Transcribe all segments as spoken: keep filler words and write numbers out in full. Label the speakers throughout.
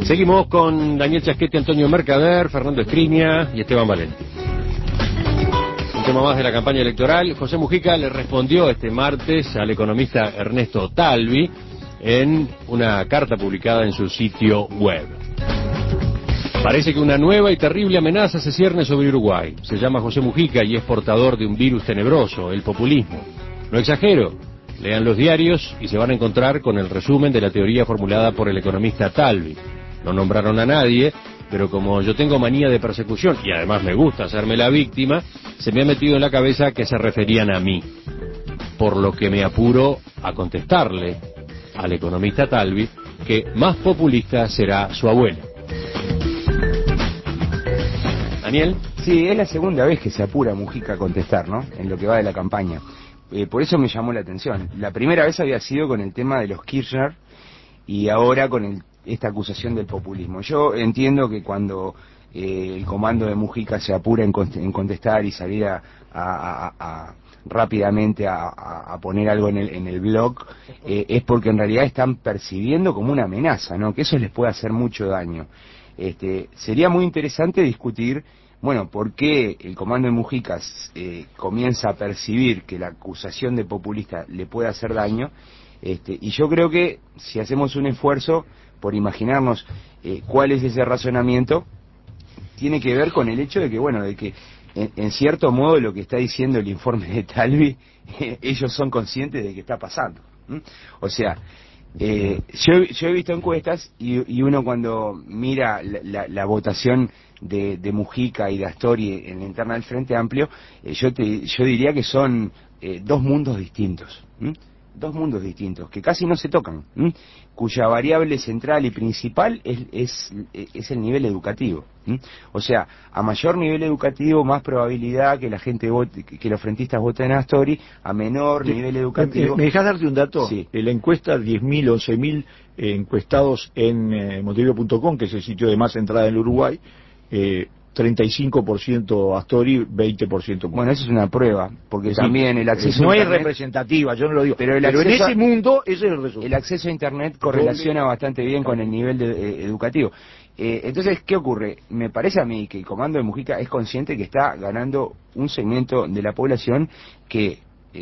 Speaker 1: Seguimos con Daniel Chasquete, Antonio Mercader, Fernando Escriña y Esteban Valenti. Un tema más de la campaña electoral. José Mujica le respondió este martes al economista Ernesto Talvi en una carta publicada en su sitio web. Parece que una nueva y terrible amenaza se cierne sobre Uruguay. Se llama José Mujica y es portador de un virus tenebroso, el populismo. No exagero. Lean los diarios y se van a encontrar con el resumen de la teoría formulada por el economista Talvi. No nombraron a nadie, pero como yo tengo manía de persecución y además me gusta hacerme la víctima, se me ha metido en la cabeza que se referían a mí. Por lo que me apuro a contestarle al economista Talvi que más populista será su abuela. Daniel.
Speaker 2: Sí, es la segunda vez que se apura Mujica a contestar, ¿no? En lo que va de la campaña. Eh, por eso me llamó la atención. La primera vez había sido con el tema de los Kirchner y ahora con el, esta acusación del populismo. Yo entiendo que cuando eh, el comando de Mujica se apura en, en contestar y salir a, a, a, a rápidamente a, a, a poner algo en el, en el blog, eh, es porque en realidad están percibiendo como una amenaza, ¿no? Que eso les puede hacer mucho daño. Este, sería muy interesante discutir, bueno, por qué el comando de Mujica eh, comienza a percibir que la acusación de populista le puede hacer daño, este, y yo creo que si hacemos un esfuerzo por imaginarnos eh, cuál es ese razonamiento, tiene que ver con el hecho de que, bueno, de que en, en cierto modo lo que está diciendo el informe de Talvi, eh, ellos son conscientes de que está pasando. ¿Mm? O sea, Eh, yo, yo he visto encuestas y, y uno cuando mira la, la, la votación de, de Mujica y de Astori en la interna del Frente Amplio, eh, yo, te, yo diría que son eh, dos mundos distintos, ¿m? dos mundos distintos, que casi no se tocan, ¿m? Cuya variable central y principal es, es, es el nivel educativo. ¿m? O sea, a mayor nivel educativo, más probabilidad que la gente vote, que los frentistas voten a Astori, a menor
Speaker 3: sí.
Speaker 2: nivel educativo...
Speaker 3: ¿Me, me dejás darte un dato?
Speaker 2: Sí.
Speaker 3: La encuesta, diez mil, once mil eh, encuestados en eh, montevideo punto com, que es el sitio de más entrada en el Uruguay, eh, treinta y cinco por ciento Astori, veinte por ciento.
Speaker 2: Bueno, eso es una prueba, porque
Speaker 3: sí,
Speaker 2: también el acceso
Speaker 3: no
Speaker 2: a
Speaker 3: es
Speaker 2: internet,
Speaker 3: representativa, yo no lo digo,
Speaker 2: pero, el
Speaker 3: pero en ese
Speaker 2: a,
Speaker 3: mundo ese es el resultado.
Speaker 2: El acceso a internet correlaciona bastante bien con el nivel de, eh, educativo. Eh, entonces, ¿qué ocurre? Me parece a mí que el comando de Mujica es consciente que está ganando un segmento de la población que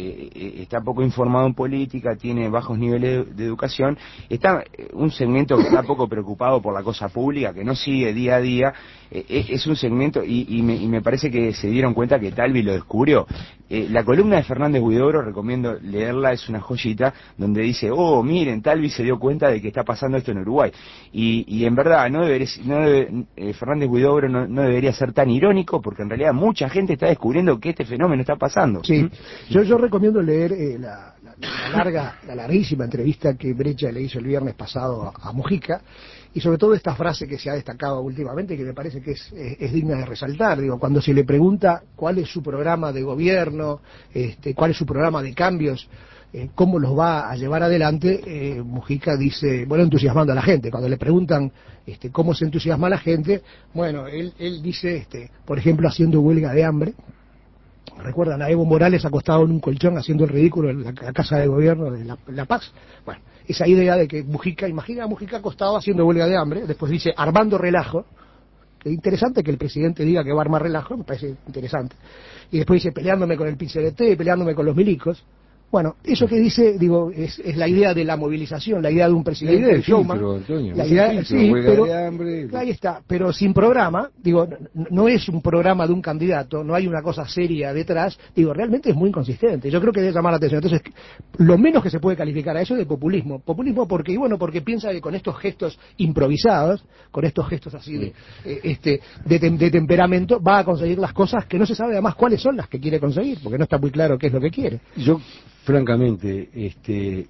Speaker 2: Eh, está poco informado en política, tiene bajos niveles de, de educación, está eh, un segmento que está poco preocupado por la cosa pública, que no sigue día a día, eh, es un segmento, y, y, me, y me parece que se dieron cuenta que Talvi lo descubrió. Eh, la columna de Fernández Huidobro, recomiendo leerla, es una joyita, donde dice, oh, miren, Talvi se dio cuenta de que está pasando esto en Uruguay. Y, y en verdad, no debería, no debe, eh, Fernández Huidobro no, no debería ser tan irónico, porque en realidad mucha gente está descubriendo que este fenómeno está pasando.
Speaker 4: Sí,
Speaker 2: ¿Mm?
Speaker 4: yo, yo recomiendo leer eh, la, la, la larga, la larguísima entrevista que Brecha le hizo el viernes pasado a, a Mujica, y sobre todo esta frase que se ha destacado últimamente, que me parece que es, es, es digna de resaltar. Digo, cuando se le pregunta cuál es su programa de gobierno, este, cuál es su programa de cambios, eh, cómo los va a llevar adelante, eh, Mujica dice, bueno, entusiasmando a la gente. Cuando le preguntan este, cómo se entusiasma a la gente, bueno, él, él dice, este, por ejemplo, haciendo huelga de hambre. ¿Recuerdan a Evo Morales acostado en un colchón haciendo el ridículo en la, la Casa de Gobierno de la, la Paz? Bueno, esa idea de que Mujica, imagina a Mujica acostado haciendo huelga de hambre, después dice armando relajo, que interesante que el presidente diga que va a armar relajo, me parece interesante, y después dice peleándome con el P C D T, peleándome con los milicos. Bueno, eso que dice, digo, es, es la idea de la movilización, la idea de un presidente
Speaker 5: la idea
Speaker 4: showman.
Speaker 5: Filtro, Antonio,
Speaker 4: la idea,
Speaker 5: filtro,
Speaker 4: sí, pero
Speaker 5: de hambre.
Speaker 4: ahí está, pero sin programa, digo, no, no es un programa de un candidato, no hay una cosa seria detrás, digo, realmente es muy inconsistente. Yo creo que debe llamar la atención. Entonces, lo menos que se puede calificar a eso es de populismo. Populismo porque, y bueno, porque piensa que con estos gestos improvisados, con estos gestos así de, eh, este, de, tem de temperamento, va a conseguir las cosas que no se sabe además cuáles son las que quiere conseguir, porque no está muy claro qué es lo que quiere.
Speaker 5: Yo francamente, este,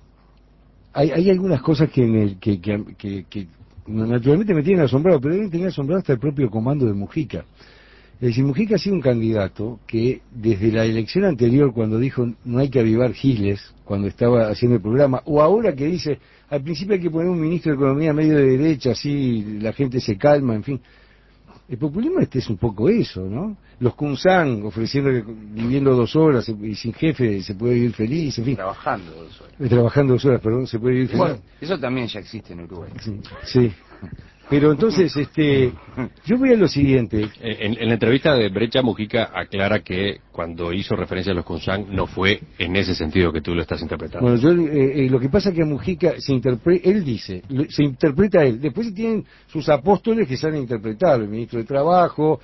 Speaker 5: hay, hay algunas cosas que, me, que, que, que, que naturalmente me tienen asombrado, pero deben tener asombrado hasta el propio comando de Mujica. Es decir, Mujica ha sido un candidato que desde la elección anterior, cuando dijo no hay que avivar giles, cuando estaba haciendo el programa, o ahora que dice al principio hay que poner un ministro de Economía medio de derecha, así la gente se calma, en fin. El populismo este es un poco eso, ¿no? Los Kunsan ofreciendo que viviendo dos horas y sin jefe se puede vivir feliz, en fin.
Speaker 2: Trabajando dos horas.
Speaker 5: Eh, Trabajando dos horas, perdón, se puede vivir feliz.
Speaker 2: Bueno, eso también ya existe en Uruguay.
Speaker 5: Sí, sí. Pero entonces, este, yo voy a lo siguiente.
Speaker 1: En, en la entrevista de Brecha, Mujica aclara que cuando hizo referencia a los Kunsan no fue en ese sentido que tú lo estás interpretando.
Speaker 5: Bueno, yo, eh, eh, lo que pasa es que a Mujica se interpreta, él dice, lo- se interpreta él. Después tienen sus apóstoles que salen a interpretarlo, el ministro de Trabajo,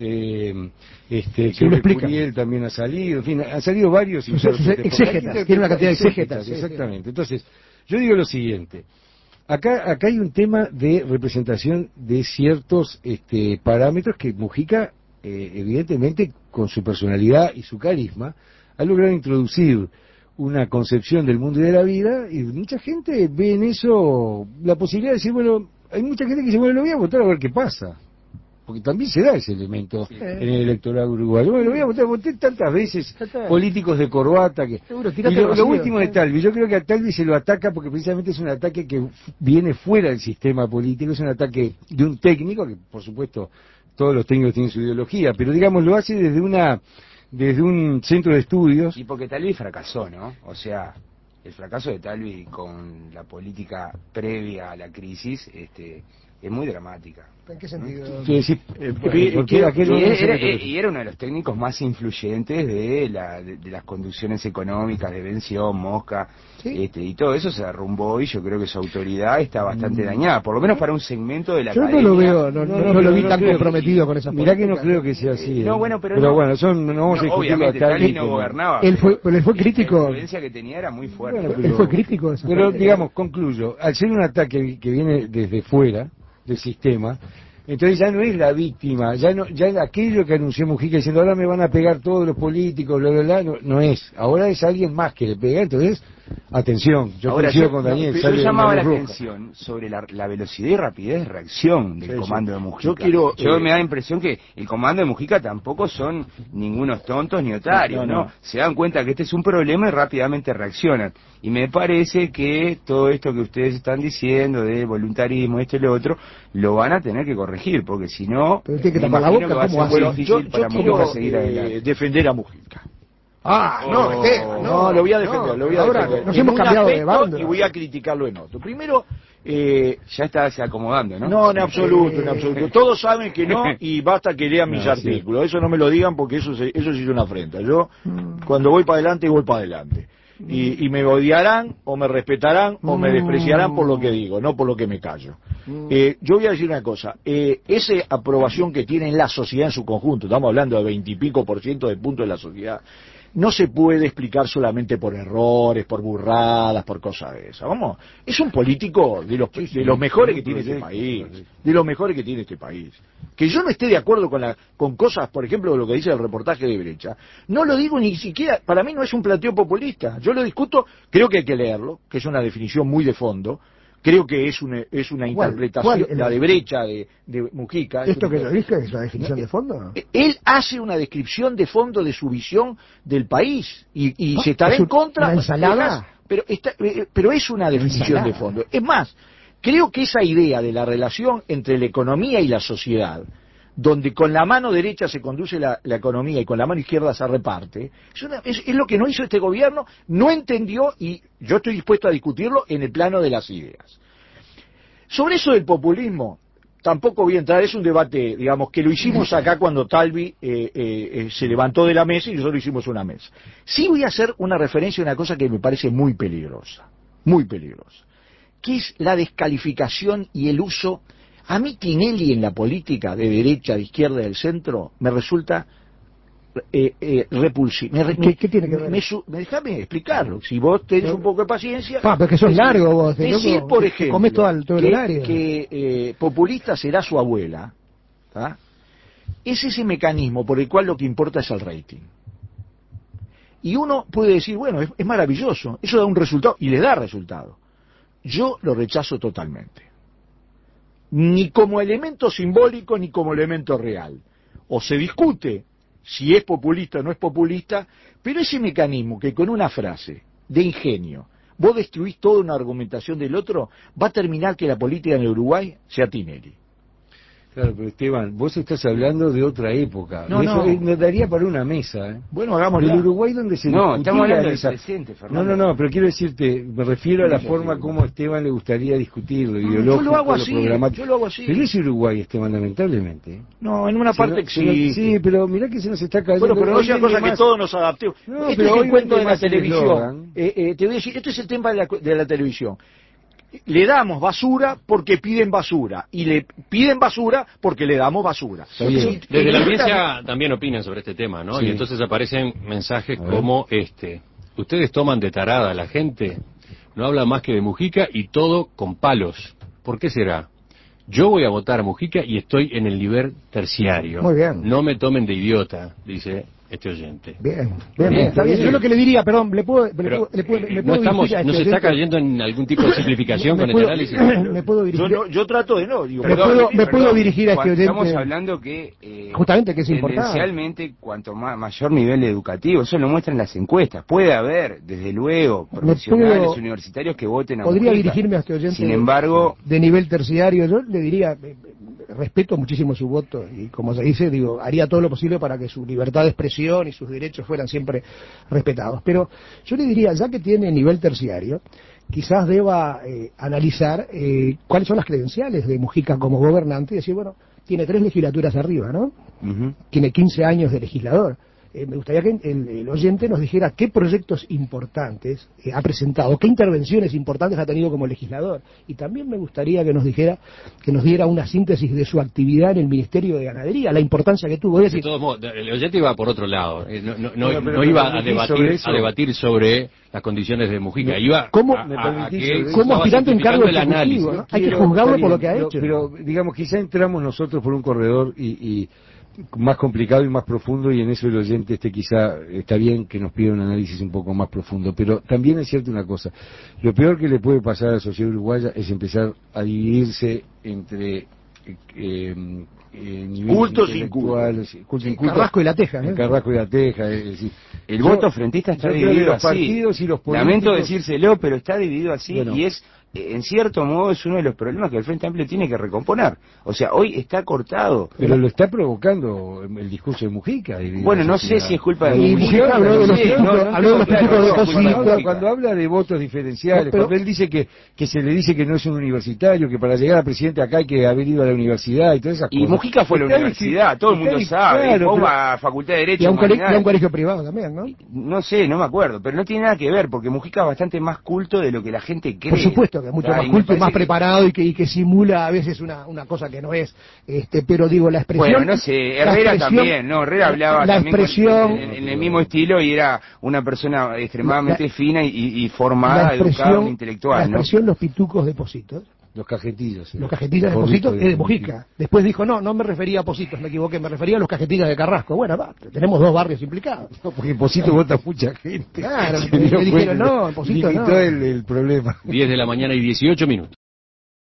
Speaker 5: eh, este,
Speaker 4: Sí,
Speaker 5: creo
Speaker 4: lo
Speaker 5: que
Speaker 4: explica.
Speaker 5: Curiel también ha salido, en fin, han salido varios
Speaker 4: Sus- sus
Speaker 5: intérpretes.
Speaker 4: exégetas,
Speaker 5: Porque hay que
Speaker 4: tiene una cantidad de
Speaker 5: interpretar
Speaker 4: exégetas, sí, sí.
Speaker 5: exactamente. Entonces, yo digo lo siguiente. Acá, acá hay un tema de representación de ciertos este, parámetros que Mujica, eh, evidentemente, con su personalidad y su carisma, ha logrado introducir una concepción del mundo y de la vida, y mucha gente ve en eso la posibilidad de decir, bueno, hay mucha gente que dice, bueno, lo voy a votar a ver qué pasa. Porque también se da ese elemento
Speaker 4: Sí.
Speaker 5: en el electorado uruguayo. Bueno, lo voy a votar, voté tantas veces
Speaker 4: Total.
Speaker 5: políticos de corbata que...
Speaker 4: Seguro,
Speaker 5: Y
Speaker 4: tirate
Speaker 5: lo,
Speaker 4: al
Speaker 5: lo
Speaker 4: vacío.
Speaker 5: último de Talvi, yo creo que a Talvi se lo ataca porque precisamente es un ataque que f- viene fuera del sistema político, es un ataque de un técnico, que por supuesto todos los técnicos tienen su ideología, pero digamos lo hace desde una desde un centro de estudios.
Speaker 2: Y porque Talvi fracasó, ¿no? O sea, el fracaso de Talvi con la política previa a la crisis este, es muy dramática.
Speaker 4: ¿En qué sentido?
Speaker 5: Quiero decir,
Speaker 3: Eh,
Speaker 5: bueno,
Speaker 3: eh,
Speaker 5: ¿por qué
Speaker 3: quiero-
Speaker 5: aquel
Speaker 2: Y
Speaker 5: hombre
Speaker 2: era,
Speaker 5: se le-
Speaker 2: era- y era uno de los técnicos más influyentes de, la, de, de las conducciones económicas de Bención, Mosca,
Speaker 4: Sí.
Speaker 2: este, y todo eso se derrumbó y yo creo que su autoridad está bastante dañada, por lo menos para un segmento de la
Speaker 4: Yo no
Speaker 2: academia.
Speaker 4: lo veo, no, no, no
Speaker 5: no,
Speaker 4: lo vi
Speaker 5: no
Speaker 4: tan
Speaker 5: creo.
Speaker 4: comprometido con esa
Speaker 5: Mirá que no
Speaker 4: política.
Speaker 5: creo que sea así.
Speaker 2: Eh, no,
Speaker 5: ¿eh?
Speaker 2: bueno, pero no.
Speaker 5: bueno, son, no vamos a
Speaker 2: No,
Speaker 5: discutirlo
Speaker 2: obviamente,
Speaker 5: a
Speaker 2: Talvi
Speaker 5: Talvi
Speaker 2: no
Speaker 5: como-
Speaker 2: gobernaba.
Speaker 4: Él fue- pero él fue
Speaker 2: la
Speaker 4: crítico.
Speaker 2: influencia que tenía era muy fuerte.
Speaker 5: Bueno,
Speaker 4: Él fue crítico de esa
Speaker 5: Pero
Speaker 4: política.
Speaker 5: digamos, concluyo, al ser un ataque que viene desde fuera del sistema, entonces ya no es la víctima, ya no, ya aquello que anunció Mujica diciendo ahora me van a pegar todos los políticos, bla, bla, bla, no, no es, ahora es alguien más que le pega, entonces, atención, yo
Speaker 2: Ahora,
Speaker 5: coincido
Speaker 2: yo,
Speaker 5: con
Speaker 2: no,
Speaker 5: Daniel,
Speaker 2: yo
Speaker 5: sale de
Speaker 2: llamaba la
Speaker 5: luz roja.
Speaker 2: atención sobre la, la velocidad y rapidez de reacción del
Speaker 3: Sí,
Speaker 2: comando
Speaker 3: sí.
Speaker 2: de Mujica.
Speaker 3: Yo quiero,
Speaker 2: Yo
Speaker 3: eh,
Speaker 2: me da la impresión que el comando de Mujica tampoco son ningunos tontos ni otarios,
Speaker 3: No,
Speaker 2: ¿no?
Speaker 3: no, no.
Speaker 2: Se dan cuenta que este es un problema y rápidamente reaccionan. Y me parece que todo esto que ustedes están diciendo de voluntarismo, esto y lo otro, lo van a tener que corregir, porque si no,
Speaker 4: Pero tiene que
Speaker 2: me
Speaker 4: tapar la
Speaker 2: imagino
Speaker 4: boca,
Speaker 2: que va a
Speaker 4: ¿cómo
Speaker 2: ser
Speaker 4: hace?
Speaker 2: muy
Speaker 3: Bueno,
Speaker 2: difícil
Speaker 3: yo, yo
Speaker 2: para
Speaker 3: quiero
Speaker 2: Mujica seguir
Speaker 3: eh,
Speaker 2: adelante.
Speaker 3: defender a Mujica.
Speaker 4: Ah, no,
Speaker 2: Oh.
Speaker 4: Esteban,
Speaker 3: No,
Speaker 4: no,
Speaker 3: lo voy a defender,
Speaker 4: no,
Speaker 3: lo voy a
Speaker 4: ahora
Speaker 3: defender.
Speaker 4: nos
Speaker 3: En
Speaker 4: hemos
Speaker 3: un
Speaker 4: cambiado de
Speaker 3: aspecto
Speaker 4: bando.
Speaker 3: y voy a criticarlo en otro. Primero, eh,
Speaker 2: Ya está se acomodando, ¿no?
Speaker 3: no, en absoluto, en
Speaker 4: Eh.
Speaker 3: absoluto. Todos saben que no y basta que lean mis
Speaker 5: No, sí.
Speaker 3: artículos. Eso no me lo digan porque eso, se- eso sí es una afrenta. Yo,
Speaker 4: Mm.
Speaker 3: cuando voy para adelante, voy para adelante. Y, y me odiarán o me respetarán o me
Speaker 4: Mm.
Speaker 3: despreciarán por lo que digo, no por lo que me callo. Eh, yo voy a decir una cosa, eh, esa aprobación que tiene la sociedad en su conjunto, estamos hablando de veintipico por ciento de puntos de la sociedad, no se puede explicar solamente por errores, por burradas, por cosas de esas. Vamos, es un político de los, de los mejores que tiene este país, de los mejores que tiene este país. Que yo no esté de acuerdo con, la, con cosas, por ejemplo, lo que dice el reportaje de Brecha, no lo digo ni siquiera, para mí no es un planteo populista, yo lo discuto, creo que hay que leerlo, que es una definición muy de fondo, creo que es una, es una
Speaker 4: ¿Cuál?
Speaker 3: interpretación,
Speaker 4: ¿Cuál?
Speaker 3: la de Brecha, de, de Mujica. es
Speaker 4: ¿Esto
Speaker 3: una-
Speaker 4: que lo dije es la definición de fondo?
Speaker 3: él hace una descripción de fondo de su visión del país y, y
Speaker 4: Ah,
Speaker 3: se estará
Speaker 4: ¿es
Speaker 3: en
Speaker 4: un-
Speaker 3: contra.
Speaker 4: una ensalada?
Speaker 3: Pero, está, eh, pero es una definición
Speaker 4: ensalada.
Speaker 3: de fondo. Es más, creo que esa idea de la relación entre la economía y la sociedad, donde con la mano derecha se conduce la, la economía y con la mano izquierda se reparte, es, una- es- es lo que no hizo este gobierno, no entendió y yo estoy dispuesto a discutirlo en el plano de las ideas. Sobre eso del populismo, tampoco voy a entrar, es un debate, digamos, que lo hicimos acá cuando Talvi eh, eh, eh, se levantó de la mesa y nosotros hicimos una mesa. Sí voy a hacer una referencia a una cosa que me parece muy peligrosa, muy peligrosa, que es la descalificación y el uso. A mí Tinelli en la política de derecha, de izquierda, del centro, me resulta eh, eh, repulsivo. Me, re-
Speaker 4: ¿Qué- qué tiene que ver?
Speaker 3: me su- me- déjame explicarlo. Si vos tenés un poco de paciencia.
Speaker 4: Pa, pero que sos
Speaker 3: decir-
Speaker 4: largo vos, de
Speaker 3: Decir,
Speaker 4: loco,
Speaker 3: por
Speaker 4: que
Speaker 3: ejemplo,
Speaker 4: comés todo el- todo el
Speaker 3: que,
Speaker 4: horario.
Speaker 3: que, eh, populista será su abuela, ¿tá? Es ese mecanismo por el cual lo que importa es el rating. Y uno puede decir, bueno, es, es maravilloso, eso da un resultado, y le da resultado. Yo lo rechazo totalmente. Ni como elemento simbólico, ni como elemento real. O se discute si es populista o no es populista, pero ese mecanismo que con una frase de ingenio vos destruís toda una argumentación del otro, va a terminar que la política en el Uruguay sea Tinelli.
Speaker 5: Claro, pero Esteban, vos estás hablando de otra época.
Speaker 3: No,
Speaker 5: Eso
Speaker 3: no.
Speaker 5: eh, nos daría para una mesa. ¿eh?
Speaker 3: Bueno, hagámoslo.
Speaker 5: El Uruguay donde se
Speaker 2: No,
Speaker 5: discutía
Speaker 2: estamos hablando del
Speaker 5: esa-
Speaker 2: presente,
Speaker 5: No,
Speaker 2: Fernando.
Speaker 5: no, no, pero quiero decirte, me refiero a la
Speaker 2: Sí,
Speaker 5: forma
Speaker 2: sí.
Speaker 5: como a Esteban le gustaría discutirlo,
Speaker 3: No,
Speaker 5: ideológico,
Speaker 3: yo lo hago así,
Speaker 5: programático.
Speaker 3: yo lo hago así.
Speaker 5: Pero ese Uruguay, Esteban, lamentablemente. ¿eh?
Speaker 3: No, en una
Speaker 5: Se
Speaker 3: parte
Speaker 5: no- se no-
Speaker 3: existe.
Speaker 5: Sí, pero mirá que se nos está cayendo.
Speaker 3: Bueno, pero no
Speaker 5: Hoy
Speaker 3: sea
Speaker 5: vende
Speaker 3: cosa que
Speaker 5: más-
Speaker 3: todos nos adaptemos.
Speaker 5: No,
Speaker 3: este
Speaker 5: pero
Speaker 3: es
Speaker 5: hoy
Speaker 3: el cuento
Speaker 5: vende
Speaker 3: de la
Speaker 5: más el
Speaker 3: televisión.
Speaker 5: eslogan.
Speaker 3: Eh, eh, te voy a decir, este es el tema de la, de la televisión. Le damos basura porque piden basura y le piden basura porque le damos basura.
Speaker 5: Está bien.
Speaker 3: Sí,
Speaker 1: Desde
Speaker 3: eh,
Speaker 1: la audiencia también opinan sobre este tema, ¿no?
Speaker 5: Sí.
Speaker 1: Y entonces aparecen mensajes
Speaker 5: A ver.
Speaker 1: como este. Ustedes toman de tarada a la gente, no hablan más que de Mujica y todo con palos. ¿Por qué será? Yo voy a votar a Mujica y estoy en el nivel terciario.
Speaker 4: Muy bien.
Speaker 1: No me tomen de idiota, dice este oyente.
Speaker 4: Bien, bien, bien, está bien. Yo lo que le diría, perdón, le puedo, le
Speaker 1: Pero,
Speaker 4: puedo, le puedo,
Speaker 1: eh,
Speaker 4: me
Speaker 1: no
Speaker 4: puedo
Speaker 1: estamos,
Speaker 4: dirigir a
Speaker 1: no
Speaker 4: este
Speaker 1: se está
Speaker 4: oyente?
Speaker 1: cayendo en algún tipo de simplificación
Speaker 4: Me
Speaker 1: con
Speaker 4: puedo-
Speaker 1: este análisis.
Speaker 4: me puedo dirigir.
Speaker 3: Yo, no, yo trato de no. Digo,
Speaker 4: Me
Speaker 2: Perdón,
Speaker 4: puedo- me
Speaker 2: perdón,
Speaker 4: puedo dirigir a este
Speaker 2: cuando
Speaker 4: oyente.
Speaker 2: Estamos hablando que eh,
Speaker 4: Justamente que es importante.
Speaker 2: tendencialmente cuanto ma- mayor nivel educativo, eso lo muestran las encuestas. Puede haber, desde luego, profesionales
Speaker 4: puedo-
Speaker 2: universitarios que voten a
Speaker 4: Podría
Speaker 2: Mujica.
Speaker 4: dirigirme a este oyente.
Speaker 2: Sin embargo,
Speaker 4: de nivel terciario, yo le diría, eh, eh, respeto muchísimo su voto y como se dice, digo, haría todo lo posible para que su libertad de expresión y sus derechos fueran siempre respetados. Pero yo le diría, ya que tiene nivel terciario, quizás deba eh, analizar eh, cuáles son las credenciales de Mujica como gobernante y decir, bueno, tiene tres legislaturas arriba, ¿no?
Speaker 2: ujú.
Speaker 4: Tiene quince años de legislador. Eh, me gustaría que el, el oyente nos dijera qué proyectos importantes eh, ha presentado, qué intervenciones importantes ha tenido como legislador. Y también me gustaría que nos dijera, que nos diera una síntesis de su actividad en el Ministerio de Ganadería, la importancia que tuvo. Es
Speaker 1: De
Speaker 4: decir,
Speaker 1: todos modos, el oyente iba por otro lado. Eh, No, no, no-
Speaker 5: Bueno, pero
Speaker 1: no
Speaker 5: me
Speaker 1: iba a
Speaker 5: permitís
Speaker 1: debatir,
Speaker 5: sobre eso.
Speaker 1: a debatir sobre las condiciones de Mujica.
Speaker 5: No,
Speaker 1: Iba
Speaker 4: ¿cómo-
Speaker 1: a,
Speaker 5: me
Speaker 1: a- a
Speaker 5: permitís
Speaker 1: que
Speaker 5: sobre eso?
Speaker 4: como
Speaker 1: estaba
Speaker 4: aspirante en cargo
Speaker 1: simplificando el
Speaker 4: ejecutivo,
Speaker 1: análisis.
Speaker 4: ¿no? Hay que
Speaker 5: Quiero-
Speaker 4: juzgarlo
Speaker 5: está
Speaker 4: por lo
Speaker 5: bien,
Speaker 4: que ha
Speaker 5: pero-
Speaker 4: hecho.
Speaker 5: Pero, digamos, quizá entramos nosotros por un corredor y, y más complicado y más profundo, y en eso el oyente este quizá está bien que nos pida un análisis un poco más profundo. Pero también es cierto una cosa: lo peor que le puede pasar a la sociedad uruguaya es empezar a dividirse entre eh, eh, eh, niveles
Speaker 3: Cultos y
Speaker 5: intelectuales, cultos y
Speaker 4: El
Speaker 5: cultos,
Speaker 4: Carrasco y la Teja, ¿eh?
Speaker 5: el Carrasco y la Teja, es decir,
Speaker 2: El
Speaker 5: yo-
Speaker 2: voto frentista está
Speaker 5: yo creo que
Speaker 2: dividido
Speaker 5: los
Speaker 2: así.
Speaker 5: partidos y los políticos-
Speaker 2: Lamento decírselo, pero está dividido así
Speaker 5: Bueno.
Speaker 2: y es, eh, en cierto modo, es uno de los problemas que el Frente Amplio tiene que recomponer. O sea, hoy está cortado.
Speaker 5: Pero lo está provocando el discurso de Mujica. dividir
Speaker 2: Bueno,
Speaker 5: la
Speaker 2: no
Speaker 5: sociedad.
Speaker 2: sé si es culpa de
Speaker 4: Y
Speaker 2: Mujica.
Speaker 4: Mujica habló de los
Speaker 2: no sé,
Speaker 4: tipos-
Speaker 2: no, no
Speaker 4: habló de
Speaker 2: tengo
Speaker 4: los
Speaker 2: claro,
Speaker 4: tipos de
Speaker 2: no,
Speaker 4: cosas.
Speaker 5: Cuando
Speaker 2: culpa de
Speaker 5: habla,
Speaker 2: Mujica.
Speaker 5: cuando habla de votos diferenciales,
Speaker 4: No, pero-
Speaker 5: cuando él dice que, que se le dice que no es un universitario, que para llegar a presidente acá hay que haber ido a la universidad y todas esas
Speaker 2: Y
Speaker 5: cosas.
Speaker 2: Mujica fue a la
Speaker 5: Está
Speaker 2: universidad,
Speaker 5: difícil-
Speaker 2: todo el mundo
Speaker 5: está
Speaker 2: sabe.
Speaker 5: difícil, claro,
Speaker 2: Vos
Speaker 5: pero-
Speaker 2: vas a Facultad de
Speaker 4: Y
Speaker 2: Derecho,
Speaker 4: a un, colegio, y a un
Speaker 2: Humanidades.
Speaker 4: colegio privado también, ¿no?
Speaker 2: No sé, no me acuerdo, pero no tiene nada que ver, porque Mujica es bastante más culto de lo que la gente cree.
Speaker 4: Por supuesto que es mucho
Speaker 2: Ah,
Speaker 4: más
Speaker 2: y me
Speaker 4: culto y
Speaker 2: parece
Speaker 4: más
Speaker 2: que-
Speaker 4: preparado y que, y que simula a veces una, una cosa que no es. Este, pero digo, la expresión.
Speaker 2: Bueno, no sé,
Speaker 4: la
Speaker 2: Herrera
Speaker 4: expresión-
Speaker 2: también, ¿no? Herrera hablaba
Speaker 4: la
Speaker 2: también con-
Speaker 4: expresión,
Speaker 2: en, en el mismo estilo y era una persona extremadamente
Speaker 4: La-
Speaker 2: fina y, y
Speaker 4: la
Speaker 2: formada, educada,
Speaker 4: expresión, la
Speaker 2: intelectual, ¿no?
Speaker 4: expresión los pitucos de Positos,
Speaker 5: Los cajetillos. sí.
Speaker 4: los cajetillas de
Speaker 5: Porrito
Speaker 4: Positos, es de Mujica. Después dijo, no, no me refería a Positos, me equivoqué, me refería a los cajetillas de Carrasco. Bueno, va, tenemos dos barrios implicados.
Speaker 5: No, porque en Posito vota mucha gente.
Speaker 4: Claro,
Speaker 5: Se
Speaker 4: le
Speaker 5: dio
Speaker 4: dijeron,
Speaker 5: cuenta,
Speaker 4: no, en Posito
Speaker 5: le
Speaker 4: no.
Speaker 5: quitó el, el problema.
Speaker 1: diez de la mañana y dieciocho minutos.